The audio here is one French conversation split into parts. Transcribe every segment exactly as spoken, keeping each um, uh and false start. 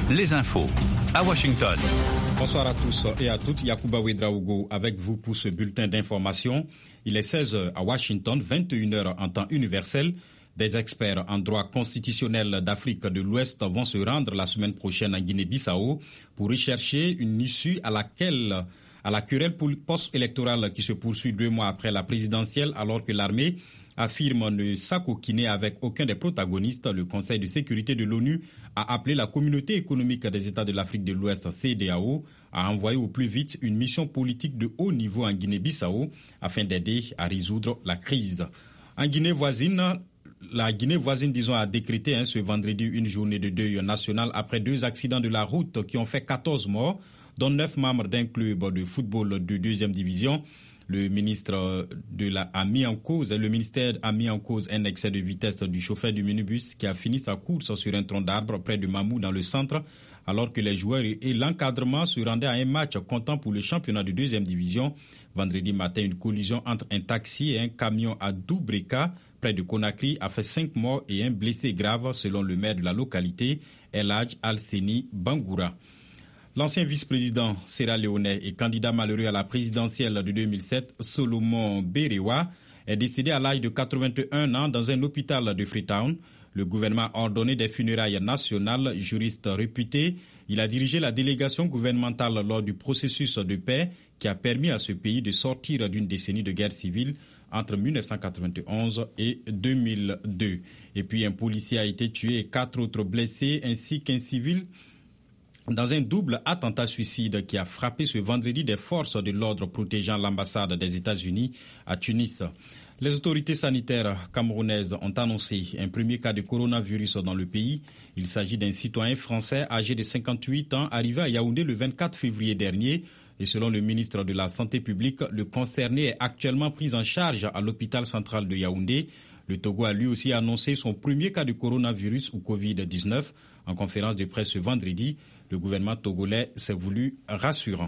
les infos à Washington. Bonsoir à tous et à toutes. Yacouba Ouedraogo avec vous pour ce bulletin d'information. Il est seize heures à Washington, vingt et une heures en temps universel. Des experts en droit constitutionnel d'Afrique de l'Ouest vont se rendre la semaine prochaine en Guinée-Bissau pour rechercher une issue à laquelle, à la querelle post-électorale qui se poursuit deux mois après la présidentielle, alors que l'armée affirme ne s'acoquiner avec aucun des protagonistes. Le Conseil de sécurité de l'ONU a appelé la communauté économique des États de l'Afrique de l'Ouest, C E D A O, à envoyer au plus vite une mission politique de haut niveau en Guinée-Bissau afin d'aider à résoudre la crise. En Guinée voisine, la Guinée voisine, disons, a décrété hein, ce vendredi une journée de deuil national après deux accidents de la route qui ont fait quatorze morts, dont neuf membres d'un club de football de deuxième division. Le ministre de la a mis en cause, le ministère a mis en cause un excès de vitesse du chauffeur du minibus qui a fini sa course sur un tronc d'arbre près de Mamou dans le centre, alors que les joueurs et l'encadrement se rendaient à un match comptant pour le championnat de deuxième division. Vendredi matin, une collision entre un taxi et un camion à Doubreka, près de Conakry, a fait cinq morts et un blessé grave, selon le maire de la localité, El Hadj Al-Seni Bangoura. L'ancien vice-président sierra-léonais et candidat malheureux à la présidentielle de deux mille sept, Solomon Berewa, est décédé à l'âge de quatre-vingt-un ans dans un hôpital de Freetown. Le gouvernement a ordonné des funérailles nationales. Juriste réputé, il a dirigé la délégation gouvernementale lors du processus de paix qui a permis à ce pays de sortir d'une décennie de guerre civile entre mille neuf cent quatre-vingt-onze et deux mille deux. Et puis un policier a été tué et quatre autres blessés ainsi qu'un civil dans un double attentat suicide qui a frappé ce vendredi des forces de l'ordre protégeant l'ambassade des États-Unis à Tunis. Les autorités sanitaires camerounaises ont annoncé un premier cas de coronavirus dans le pays. Il s'agit d'un citoyen français âgé de cinquante-huit ans arrivé à Yaoundé le vingt-quatre février dernier. Et selon le ministre de la Santé publique, le concerné est actuellement pris en charge à l'hôpital central de Yaoundé. Le Togo a lui aussi annoncé son premier cas de coronavirus ou covid dix-neuf. En conférence de presse ce vendredi, le gouvernement togolais s'est voulu rassurant.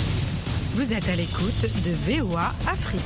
Vous êtes à l'écoute de V O A Afrique.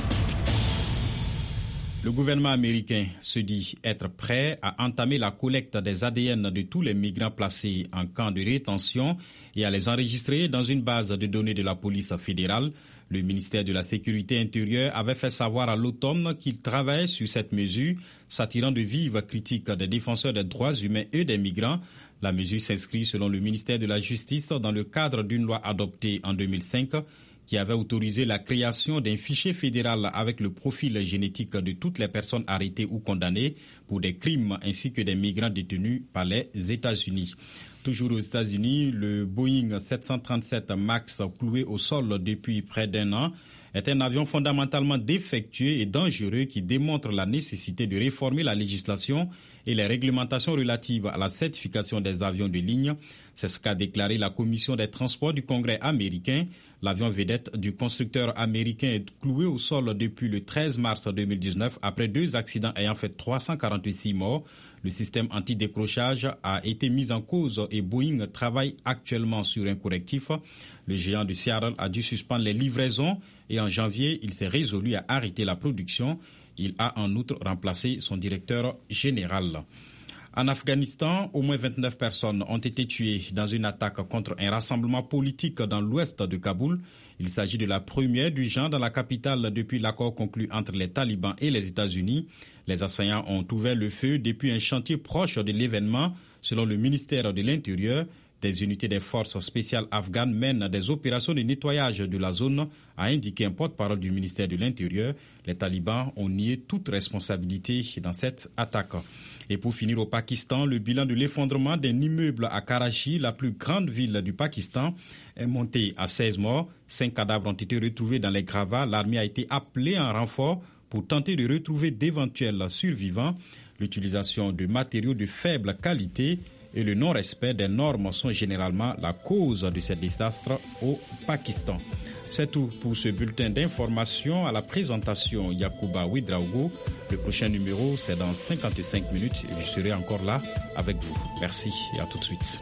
Le gouvernement américain se dit être prêt à entamer la collecte des A D N de tous les migrants placés en camp de rétention et à les enregistrer dans une base de données de la police fédérale. Le ministère de la Sécurité intérieure avait fait savoir à l'automne qu'il travaillait sur cette mesure, s'attirant de vives critiques des défenseurs des droits humains et des migrants. La mesure s'inscrit, selon le ministère de la Justice, dans le cadre d'une loi adoptée en deux mille cinq qui avait autorisé la création d'un fichier fédéral avec le profil génétique de toutes les personnes arrêtées ou condamnées pour des crimes ainsi que des migrants détenus par les États-Unis. Toujours aux États-Unis, le Boeing sept cent trente-sept MAX cloué au sol depuis près d'un an est un avion fondamentalement défectueux et dangereux qui démontre la nécessité de réformer la législation et les réglementations relatives à la certification des avions de ligne. C'est ce qu'a déclaré la Commission des transports du Congrès américain. L'avion vedette du constructeur américain est cloué au sol depuis le treize mars deux mille dix-neuf après deux accidents ayant fait trois cent quarante-six morts. Le système anti-décrochage a été mis en cause et Boeing travaille actuellement sur un correctif. Le géant de Seattle a dû suspendre les livraisons et en janvier, il s'est résolu à arrêter la production. Il a en outre remplacé son directeur général. En Afghanistan, au moins vingt-neuf personnes ont été tuées dans une attaque contre un rassemblement politique dans l'ouest de Kaboul. Il s'agit de la première du genre dans la capitale depuis l'accord conclu entre les talibans et les États-Unis. Les assaillants ont ouvert le feu depuis un chantier proche de l'événement. Selon le ministère de l'Intérieur, des unités des forces spéciales afghanes mènent des opérations de nettoyage de la zone, a indiqué un porte-parole du ministère de l'Intérieur. Les talibans ont nié toute responsabilité dans cette attaque. Et pour finir au Pakistan, le bilan de l'effondrement d'un immeuble à Karachi, la plus grande ville du Pakistan, est monté à seize morts. Cinq cadavres ont été retrouvés dans les gravats. L'armée a été appelée en renfort pour tenter de retrouver d'éventuels survivants. L'utilisation de matériaux de faible qualité et le non-respect des normes sont généralement la cause de ces désastres au Pakistan. C'est tout pour ce bulletin d'information. À la présentation, Yacouba Ouedraogo. Le prochain numéro, c'est dans cinquante-cinq minutes et je serai encore là avec vous. Merci et à tout de suite.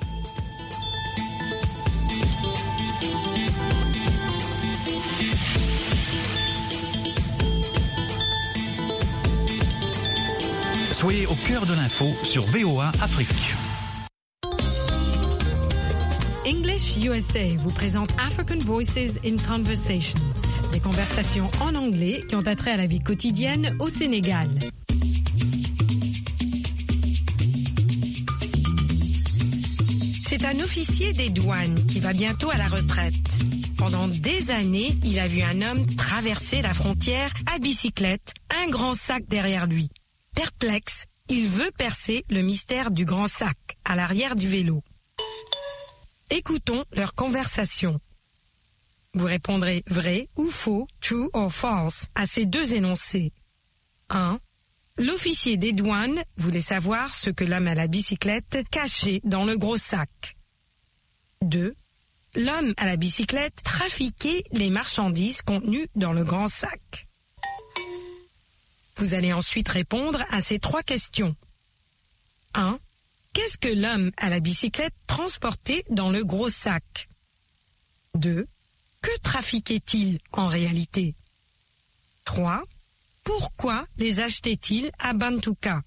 Soyez au cœur de l'info sur V O A Afrique. English U S A vous présente African Voices in Conversation, des conversations en anglais qui ont attrait à la vie quotidienne au Sénégal. C'est un officier des douanes qui va bientôt à la retraite. Pendant des années, il a vu un homme traverser la frontière à bicyclette, un grand sac derrière lui. Perplexe, il veut percer le mystère du grand sac à l'arrière du vélo. Écoutons leur conversation. Vous répondrez vrai ou faux, true or false, à ces deux énoncés. un. L'officier des douanes voulait savoir ce que l'homme à la bicyclette cachait dans le gros sac. deux. L'homme à la bicyclette trafiquait les marchandises contenues dans le grand sac. Vous allez ensuite répondre à ces trois questions. un. Qu'est-ce que l'homme à la bicyclette transportait dans le gros sac? deux. Que trafiquait-il en réalité? trois. Pourquoi les achetait-il à Bantuka?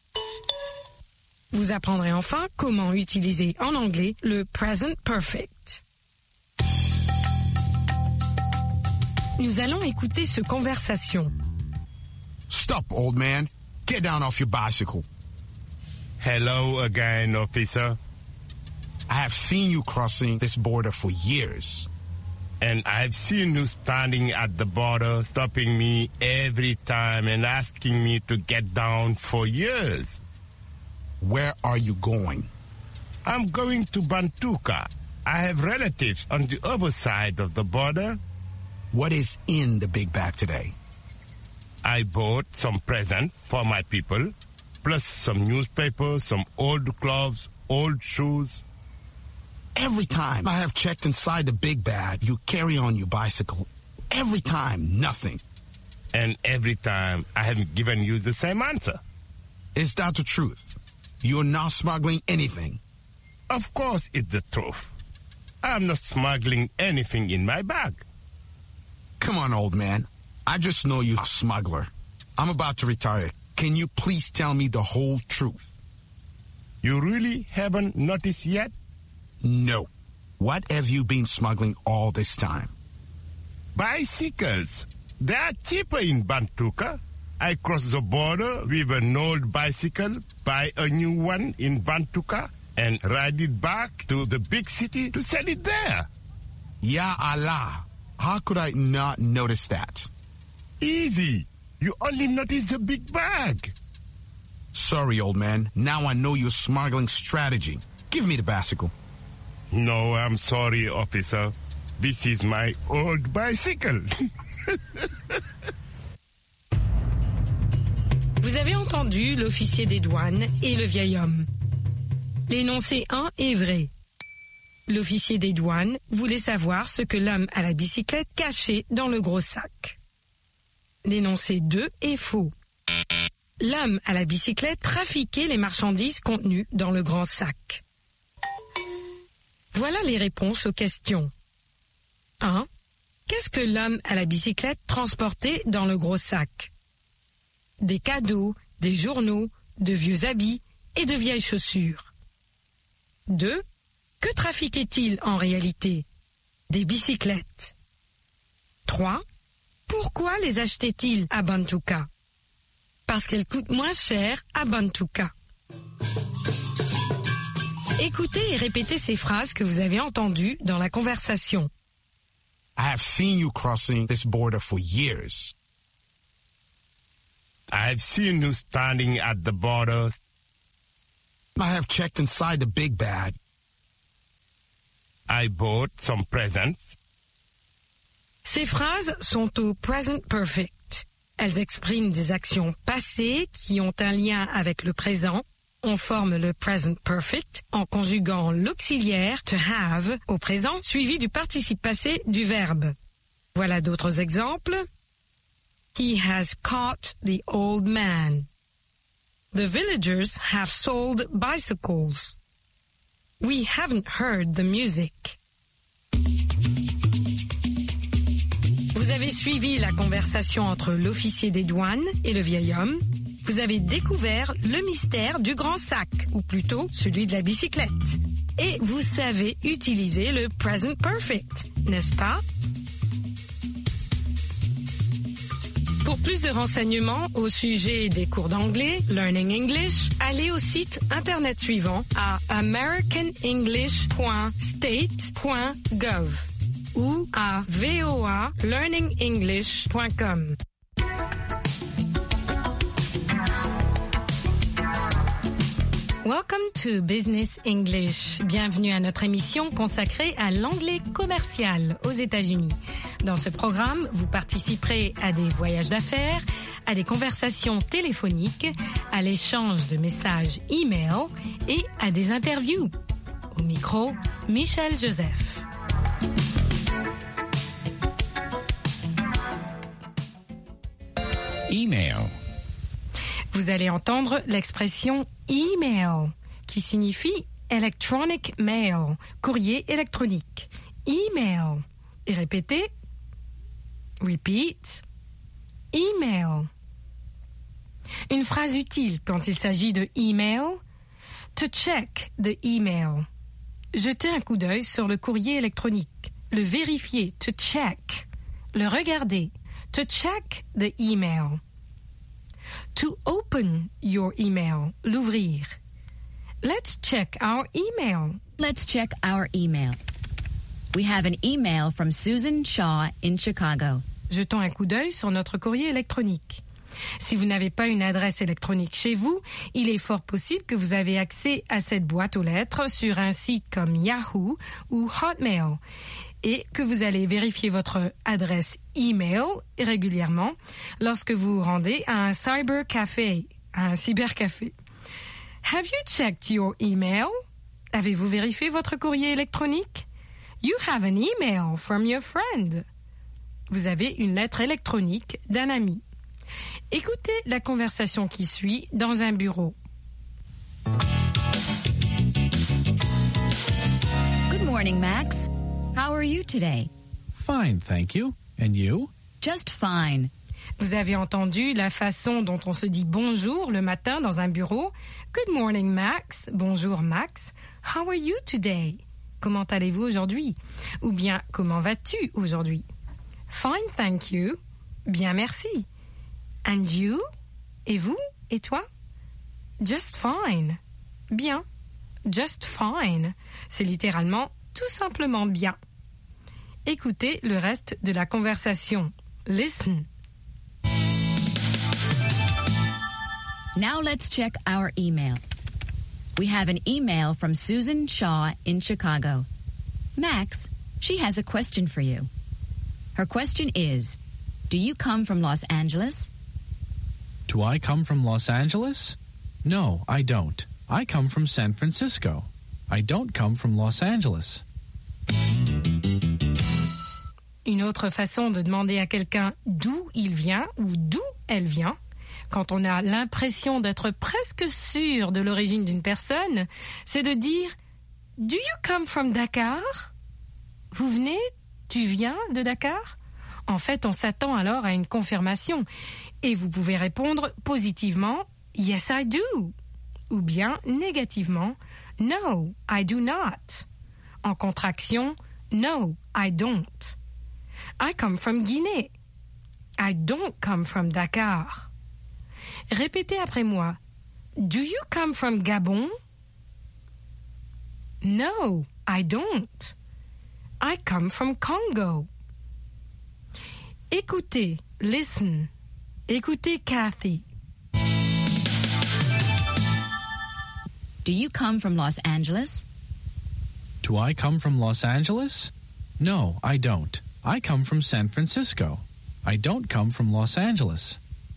Vous apprendrez enfin comment utiliser en anglais le present perfect. Nous allons écouter cette conversation. Stop, old man. Get down off your bicycle. Hello again, officer. I have seen you crossing this border for years. And I've seen you standing at the border, stopping me every time and asking me to get down for years. Where are you going? I'm going to Bantuka. I have relatives on the other side of the border. What is in the big bag today? I bought some presents for my people, plus some newspapers, some old clothes, old shoes. Every time I have checked inside the big bag, you carry on your bicycle. Every time, nothing. And every time, I have given you the same answer. Is that the truth? You're not smuggling anything? Of course it's the truth. I'm not smuggling anything in my bag. Come on, old man. I just know you're a smuggler. I'm about to retire. Can you please tell me the whole truth? You really haven't noticed yet? No. What have you been smuggling all this time? Bicycles. They are cheaper in Bantuka. I cross the border with an old bicycle, buy a new one in Bantuka, and ride it back to the big city to sell it there. Ya Allah. How could I not notice that? Easy. You only notice the big bag. Sorry, old man. Now I know your smuggling strategy. Give me the bicycle. No, I'm sorry, officer. This is my old bicycle. Vous avez entendu l'officier des douanes et le vieil homme. L'énoncé un est vrai. L'officier des douanes voulait savoir ce que l'homme à la bicyclette cachait dans le gros sac. L'énoncé deux est faux. L'homme à la bicyclette trafiquait les marchandises contenues dans le grand sac. Voilà les réponses aux questions. un. Qu'est-ce que l'homme à la bicyclette transportait dans le gros sac? Des cadeaux, des journaux, de vieux habits et de vieilles chaussures. deux. Que trafiquait-il en réalité? Des bicyclettes. trois. Pourquoi les achetait-il à Bantuka? Parce qu'elles coûtent moins cher à Bantuka. Écoutez et répétez ces phrases que vous avez entendues dans la conversation. I have seen you crossing this border for years. I've seen you standing at the border. I have checked inside the big bag. I bought some presents. Ces phrases sont au present perfect. Elles expriment des actions passées qui ont un lien avec le présent. On forme le present perfect en conjuguant l'auxiliaire to have au présent suivi du participe passé du verbe. Voilà d'autres exemples. He has caught the old man. The villagers have sold bicycles. We haven't heard the music. Vous avez suivi la conversation entre l'officier des douanes et le vieil homme. Vous avez découvert le mystère du grand sac, ou plutôt celui de la bicyclette. Et vous savez utiliser le present perfect, n'est-ce pas? Pour plus de renseignements au sujet des cours d'anglais, Learning English, allez au site internet suivant à american english point state point gov ou à v o a learning english point com. Welcome to Business English. Bienvenue à notre émission consacrée à l'anglais commercial aux États-Unis. Dans ce programme, vous participerez à des voyages d'affaires, à des conversations téléphoniques, à l'échange de messages e-mail et à des interviews. Au micro, Michel Joseph. Email. Vous allez entendre l'expression email, qui signifie electronic mail, courrier électronique. Email. Et répétez. Repeat. Email. Une phrase utile quand il s'agit de email. To check the email. Jeter un coup d'œil sur le courrier électronique. Le vérifier. To check. Le regarder. To check the email. To open your email, l'ouvrir. Let's check our email. Let's check our email. We have an email from Susan Shaw in Chicago. Jetons un coup d'œil sur notre courrier électronique. Si vous n'avez pas une adresse électronique chez vous, il est fort possible que vous avez accès à cette boîte aux lettres sur un site comme Yahoo ou Hotmail et que vous allez vérifier votre adresse email régulièrement lorsque vous vous rendez à un cybercafé, à un cybercafé. Have you checked your email? Avez-vous vérifié votre courrier électronique? You have an email from your friend. Vous avez une lettre électronique d'un ami. Écoutez la conversation qui suit dans un bureau. Good morning, Max. How are you today? Fine, thank you. And you? Just fine. Vous avez entendu la façon dont on se dit bonjour le matin dans un bureau. Good morning, Max. Bonjour, Max. How are you today? Comment allez-vous aujourd'hui? Ou bien, comment vas-tu aujourd'hui? Fine, thank you. Bien, merci. And you? Et vous? Et toi? Just fine. Bien. Just fine. C'est littéralement tout simplement bien. Écoutez le reste de la conversation. Listen. Now let's check our email. We have an email from Susan Shaw in Chicago. Max, she has a question for you. Her question is, do you come from Los Angeles? Do I come from Los Angeles? No, I don't. I come from San Francisco. I don't come from Los Angeles. Une autre façon de demander à quelqu'un d'où il vient ou d'où elle vient, quand on a l'impression d'être presque sûr de l'origine d'une personne, c'est de dire « Do you come from Dakar ?» Vous venez, tu viens de Dakar? En fait, on s'attend alors à une confirmation et vous pouvez répondre positivement « Yes, I do » ou bien négativement « No, I do not ». En contraction « No, I don't ». I come from Guinée. I don't come from Dakar. Répétez après moi. Do you come from Gabon? No, I don't. I come from Congo. Écoutez, listen. Écoutez Kathy. Do you come from Los Angeles? Do I come from Los Angeles? No, I don't. I come from San Francisco. I don't come from Los Angeles.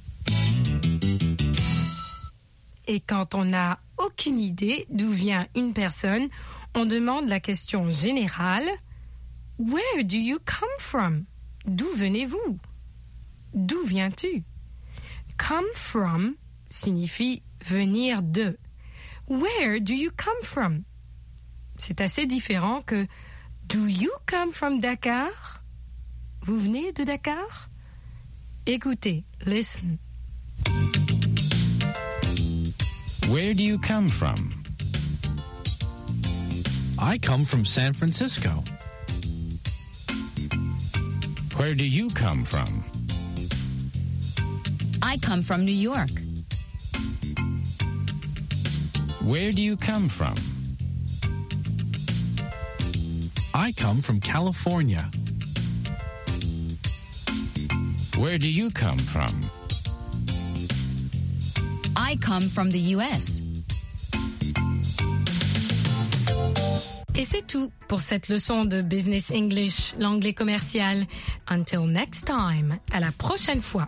Et quand on n'a aucune idée d'où vient une personne, on demande la question générale « Where do you come from ?» D'où venez-vous? D'où viens-tu? Come from signifie venir de. Where do you come from? C'est assez différent que Do you come from Dakar? Vous venez de Dakar? Écoutez, listen. Where do you come from? I come from San Francisco. Where do you come from? I come from New York. Where do you come from? I come from California. Where do you come from? I come from the U S. Et c'est tout pour cette leçon de Business English, l'anglais commercial. Until next time, à la prochaine fois.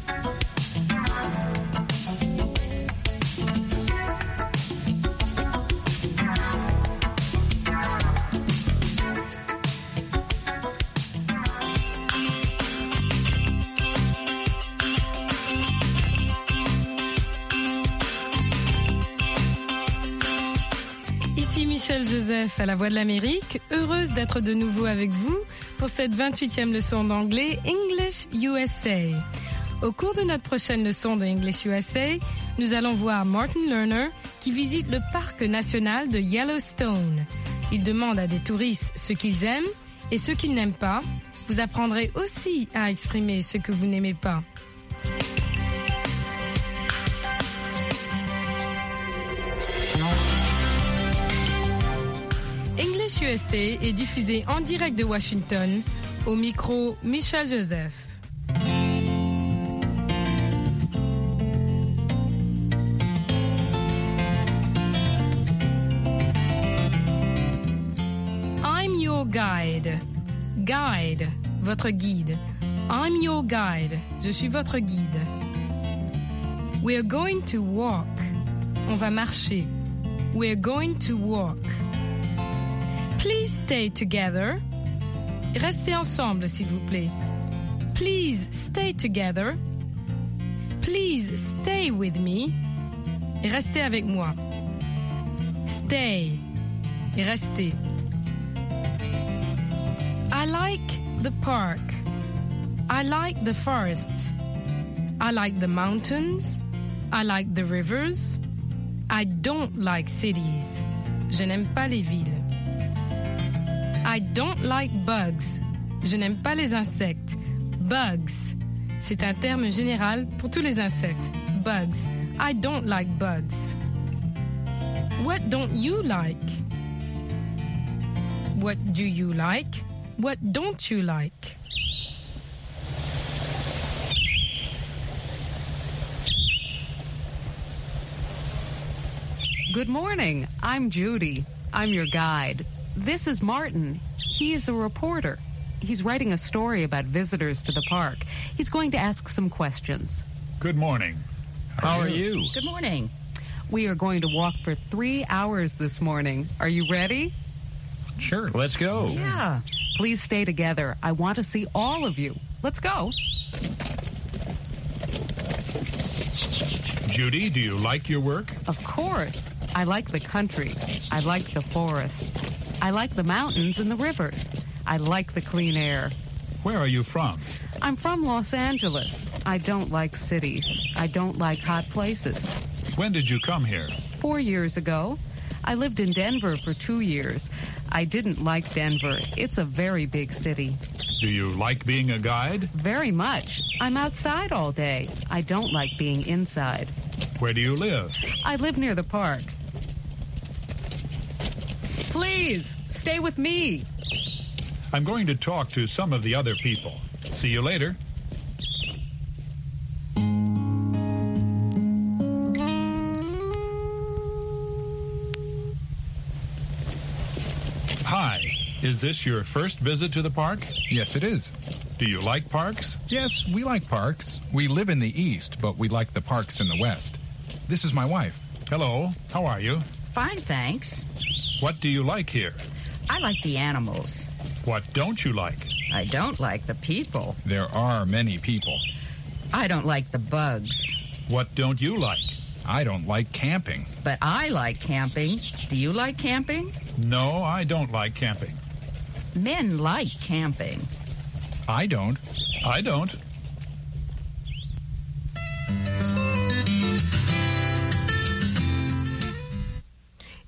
Michel Joseph à la Voix de l'Amérique, heureuse d'être de nouveau avec vous pour cette vingt-huitième leçon d'anglais English U S A. Au cours de notre prochaine leçon de English U S A, nous allons voir Martin Lerner qui visite le parc national de Yellowstone. Il demande à des touristes ce qu'ils aiment et ce qu'ils n'aiment pas. Vous apprendrez aussi à exprimer ce que vous n'aimez pas. U S A est diffusé en direct de Washington, au micro Michel Joseph. I'm your guide. Guide, votre guide. I'm your guide. Je suis votre guide. We're going to walk. On va marcher. We're going to walk. Please stay together. Restez ensemble, s'il vous plaît. Please stay together. Please stay with me. Restez avec moi. Stay. Restez. I like the park. I like the forest. I like the mountains. I like the rivers. I don't like cities. Je n'aime pas les villes. I don't like bugs. Je n'aime pas les insectes. Bugs. C'est un terme général pour tous les insectes. Bugs. I don't like bugs. What don't you like? What do you like? What don't you like? Good morning. I'm Judy. I'm your guide. This is Martin. He is a reporter. He's writing a story about visitors to the park. He's going to ask some questions. Good morning. How, How are you? you? Good morning. We are going to walk for three hours this morning. Are you ready? Sure. Let's go. Yeah. Please stay together. I want to see all of you. Let's go. Judy, do you like your work? Of course. I like the country. I like the forests. I like the mountains and the rivers. I like the clean air. Where are you from? I'm from Los Angeles. I don't like cities. I don't like hot places. When did you come here? Four years ago. I lived in Denver for two years. I didn't like Denver. It's a very big city. Do you like being a guide? Very much. I'm outside all day. I don't like being inside. Where do you live? I live near the park. Please, stay with me. I'm going to talk to some of the other people. See you later. Hi, is this your first visit to the park? Yes, it is. Do you like parks? Yes, we like parks. We live in the east, but we like the parks in the west. This is my wife. Hello, how are you? Fine, thanks. What do you like here? I like the animals. What don't you like? I don't like the people. There are many people. I don't like the bugs. What don't you like? I don't like camping. But I like camping. Do you like camping? No, I don't like camping. Men like camping. I don't. I don't.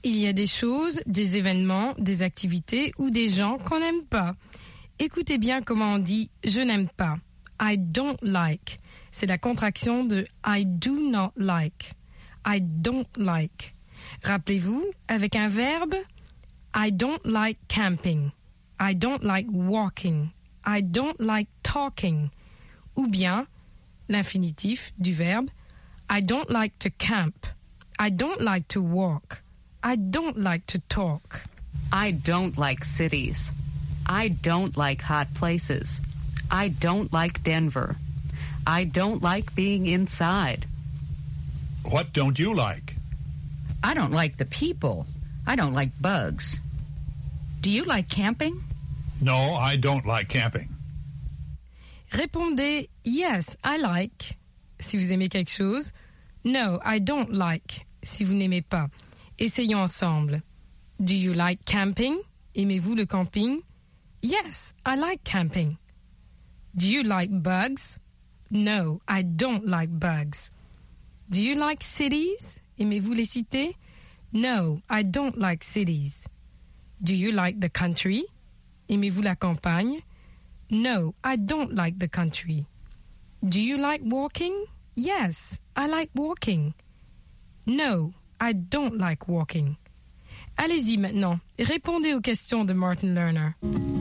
il y a des choses, des événements, des activités ou des gens qu'on n'aime pas. Écoutez bien comment on dit « je n'aime pas ». I don't like. C'est la contraction de I do not like. I don't like. Rappelez-vous, avec un verbe, I don't like camping. I don't like walking. I don't like talking. Ou bien l'infinitif du verbe, I don't like to camp. I don't like to walk. I don't like to talk. I don't like cities. I don't like hot places. I don't like Denver. I don't like being inside. What don't you like? I don't like the people. I don't like bugs. Do you like camping? No, I don't like camping. Répondez yes, I like si vous aimez quelque chose. No, I don't like si vous n'aimez pas. Essayons ensemble. Do you like camping? Aimez-vous le camping? Yes, I like camping. Do you like bugs? No, I don't like bugs. Do you like cities? Aimez-vous les cités? No, I don't like cities. Do you like the country? Aimez-vous la campagne? No, I don't like the country. Do you like walking? Yes, I like walking. No, I don't like walking. Allez-y maintenant, répondez aux questions de Martin Lerner.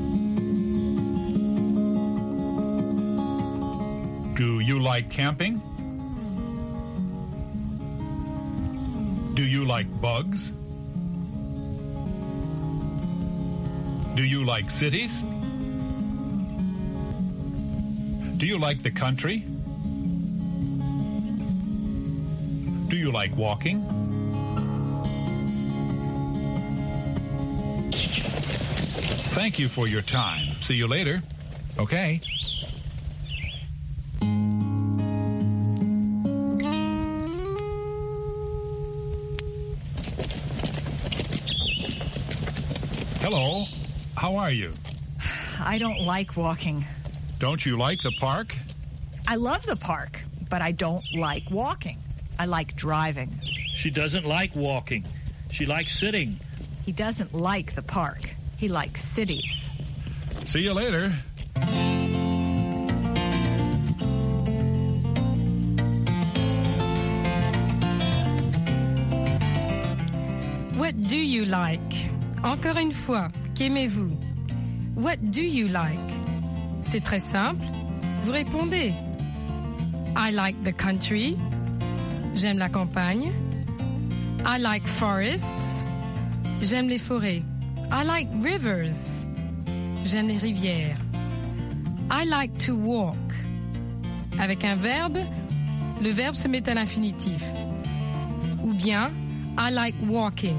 Do you like camping? Do you like bugs? Do you like cities? Do you like the country? Do you like walking? Thank you for your time. See you later. Okay. Hello. How are you? I don't like walking. Don't you like the park? I love the park, but I don't like walking. I like driving. She doesn't like walking. She likes sitting. He doesn't like the park. He likes cities. See you later. What do you like? Encore une fois, qu'aimez-vous? What do you like? C'est très simple. Vous répondez. I like the country. J'aime la campagne. I like forests. J'aime les forêts. I like rivers. J'aime les rivières. I like to walk. Avec un verbe, le verbe se met à l'infinitif. Ou bien, I like walking.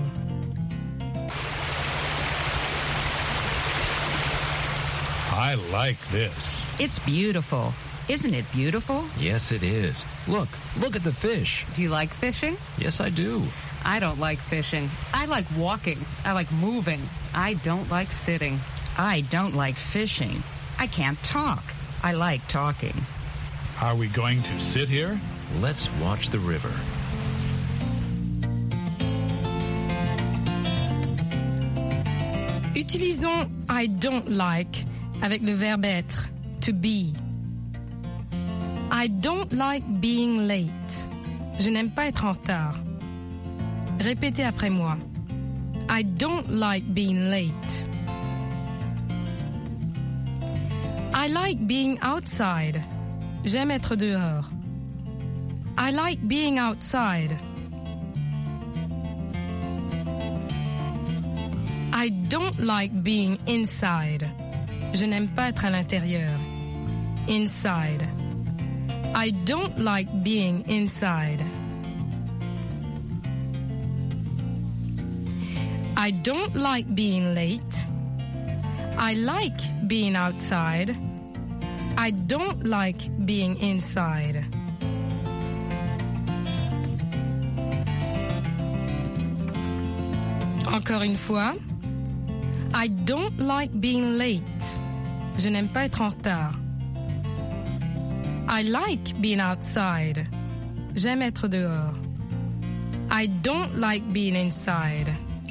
I like this. It's beautiful. Isn't it beautiful? Yes, it is. Look, look at the fish. Do you like fishing? Yes, I do. I don't like fishing. I like walking. I like moving. I don't like sitting. I don't like fishing. I can't talk. I like talking. Are we going to sit here? Let's watch the river. Utilisons I don't like avec le verbe être, to be. I don't like being late. Je n'aime pas être en retard. Répétez après moi. I don't like being late. I like being outside. J'aime être dehors. I like being outside. I don't like being inside. Je n'aime pas être à l'intérieur. Inside. I don't like being inside. I don't like being late. I like being outside. I don't like being inside. Encore une fois. I don't like being late. Je n'aime pas être en retard. I like being outside. J'aime être dehors. I don't like being inside.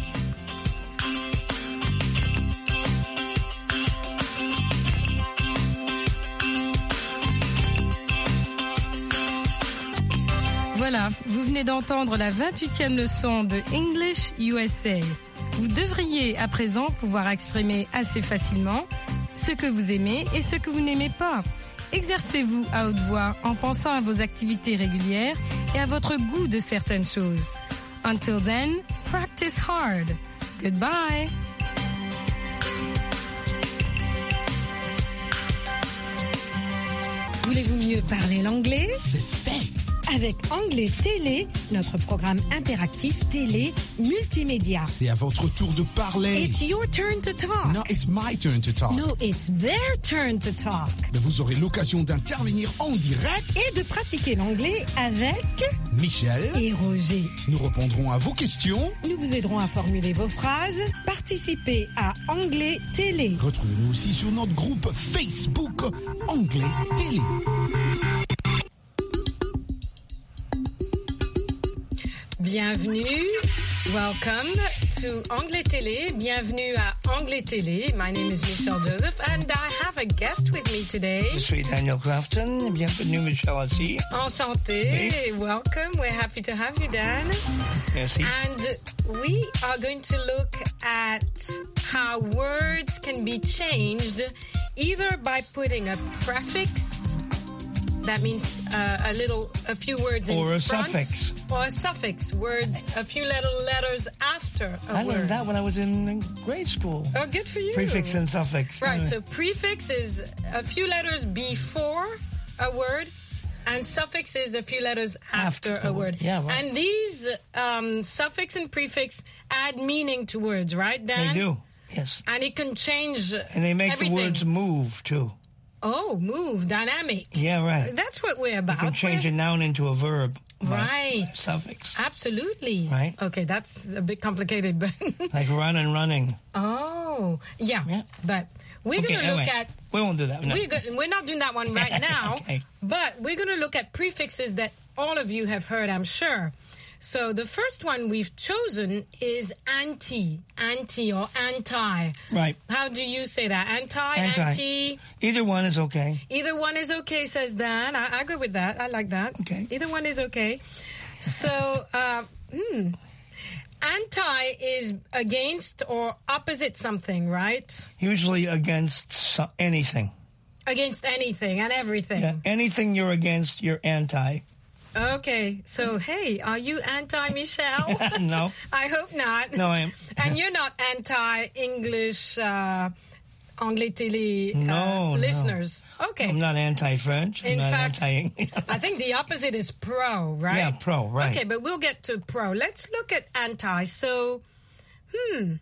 Voilà, vous venez d'entendre la vingt-huitième leçon de English U S A. Vous devriez à présent pouvoir exprimer assez facilement ce que vous aimez et ce que vous n'aimez pas. Exercez-vous à haute voix en pensant à vos activités régulières et à votre goût de certaines choses. Until then, practice hard. Goodbye. Voulez-vous mieux parler l'anglais? C'est fait. Avec Anglais Télé, notre programme interactif télé multimédia. C'est à votre tour de parler. It's your turn to talk. No, it's my turn to talk. No, it's their turn to talk. Mais vous aurez l'occasion d'intervenir en direct et de pratiquer l'anglais avec Michel et Roger. Nous répondrons à vos questions. Nous vous aiderons à formuler vos phrases. Participez à Anglais Télé. Retrouvez-nous aussi sur notre groupe Facebook Anglais Télé. Bienvenue, welcome to Anglais Télé. Bienvenue à Anglais Télé. My name is Michelle Joseph and I have a guest with me today. Je suis Daniel Crafton. Bienvenue, Michelle aussi. Enchanté. Oui. Welcome. We're happy to have you, Dan. Merci. And we are going to look at how words can be changed either by putting a prefix. That means uh, a little, a few words in or a front. suffix. Or a suffix, words, a few little letters after a I word. learned that when I was in grade school. Oh, good for you. Prefix and suffix. Right, so prefix is a few letters before a word, and suffix is a few letters after, after a word. Yeah, right. And these um, suffix and prefix add meaning to words, right, Dan? They do, yes. And it can change And they make everything. the words move, too. Oh, move, dynamic. Yeah, right. That's what we're about. You can change we're... a noun into a verb. Right. Suffix. Absolutely. Right. Okay, that's a bit complicated, but... like run and running. Oh, yeah. yeah. But we're okay, going to anyway, look at... We won't do that. No. We're, go- we're not doing that one right now, okay. But we're going to look at prefixes that all of you have heard, I'm sure. So the first one we've chosen is anti, anti or anti. Right. How do you say that? Anti, anti. anti? Either one is okay. Either one is okay, says Dan. I, I agree with that. I like that. Okay. Either one is okay. So, uh, hmm. Anti is against or opposite something, right? Usually against so- anything. Against anything and everything. Yeah, anything you're against, you're anti. Okay, so hey, are you anti-Michelle? No. I hope not. No, I am. And you're not anti-English, uh, Anglais Télé uh, no, listeners? No. Okay. I'm not anti-French. I'm In not fact, anti- I think the opposite is pro, right? Yeah, pro, right. Okay, but we'll get to pro. Let's look at anti. So, hmm.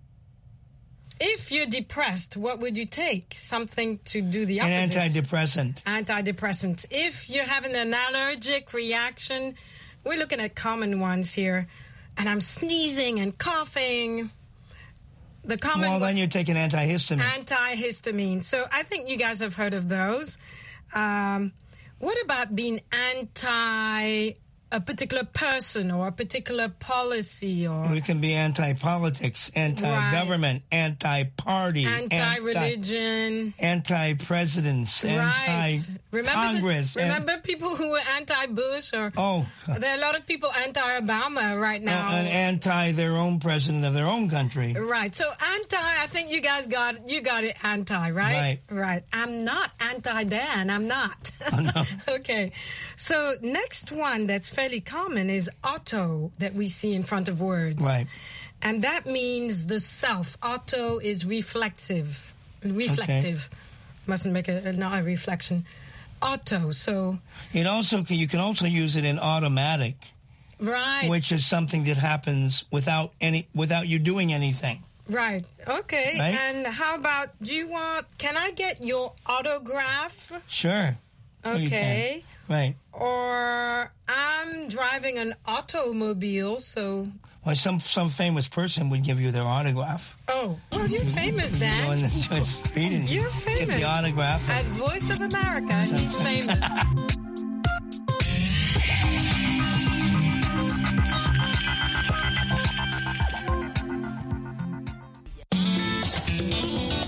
If you're depressed, what would you take? Something to do the opposite. An antidepressant. Antidepressant. If you're having an allergic reaction, we're looking at common ones here. And I'm sneezing and coughing. The common Well, then you take an antihistamine. Antihistamine. So I think you guys have heard of those. Um, what about being anti a particular person or a particular policy? Or we can be anti-politics, anti-government, right. anti-party, anti-religion, anti-presidents, right. anti-Congress. Remember, the, remember people who were anti-Bush? Or oh, there are a lot of people anti-Obama right now, uh, and anti their own president of their own country. Right. So anti, I think you guys got you got it anti, right? Right. Right. I'm not anti-Dan. I'm not. Oh, no. Okay. So next one that's fairly common is auto that we see in front of words. Right. And that means the self. Auto is reflexive. Reflective. Okay. Mustn't make a, not a reflection. Auto. So it also you can also use it in automatic. Right. Which is something that happens without any without you doing anything. Right. Okay. Right? And how about do you want can I get your autograph? Sure. Okay. Right. Or I'm driving an automobile, so... Well, some some famous person would give you their autograph. Oh, well, you're famous, Dan. You go in the street and you're famous. Get the autograph. As Voice of America, he's famous.